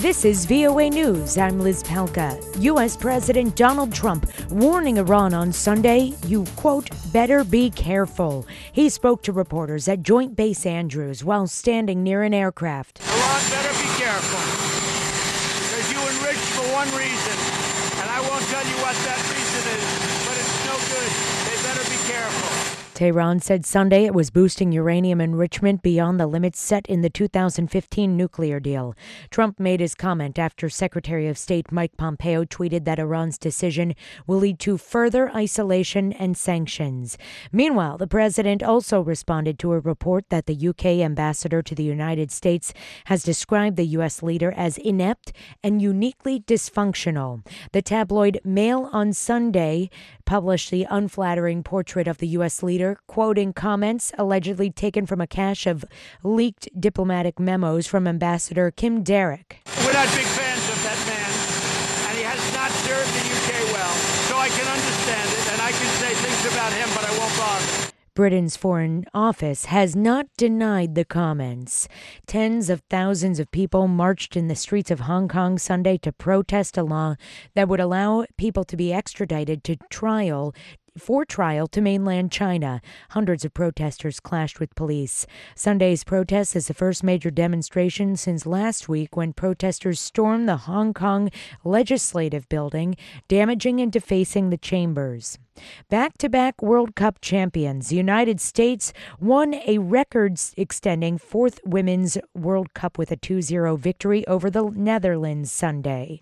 This is VOA News. I'm Liz Palka. U.S. President Donald Trump warning Iran on Sunday, you, quote, better be careful. He spoke to reporters at Joint Base Andrews while standing near an aircraft. Iran better be careful, because you enrich for one reason, and I won't tell you what that reason is, but it's no good. They better be careful. Tehran said Sunday it was boosting uranium enrichment beyond the limits set in the 2015 nuclear deal. Trump made his comment after Secretary of State Mike Pompeo tweeted that Iran's decision will lead to further isolation and sanctions. Meanwhile, the president also responded to a report that the UK ambassador to the United States has described the U.S. leader as inept and uniquely dysfunctional. The tabloid Mail on Sunday published the unflattering portrait of the U.S. leader, quoting comments allegedly taken from a cache of leaked diplomatic memos from Ambassador Kim Derrick. We're not big fans of that man, and he has not served the UK well, so I can understand it, and I can say things about him, but I won't bother. Britain's Foreign Office has not denied the comments. Tens of thousands of people marched in the streets of Hong Kong Sunday to protest a law that would allow people to be extradited for trial to mainland China. Hundreds of protesters clashed with police. Sunday's protest is the first major demonstration since last week when protesters stormed the Hong Kong Legislative Building, damaging and defacing the chambers. Back-to-back World Cup champions, the United States won a record-extending fourth Women's World Cup with a 2-0 victory over the Netherlands Sunday.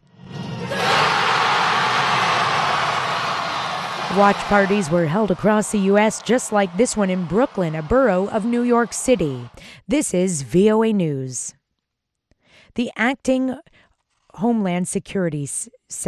Watch parties were held across the U.S., just like this one in Brooklyn, a borough of New York City. This is VOA News. The acting Homeland Security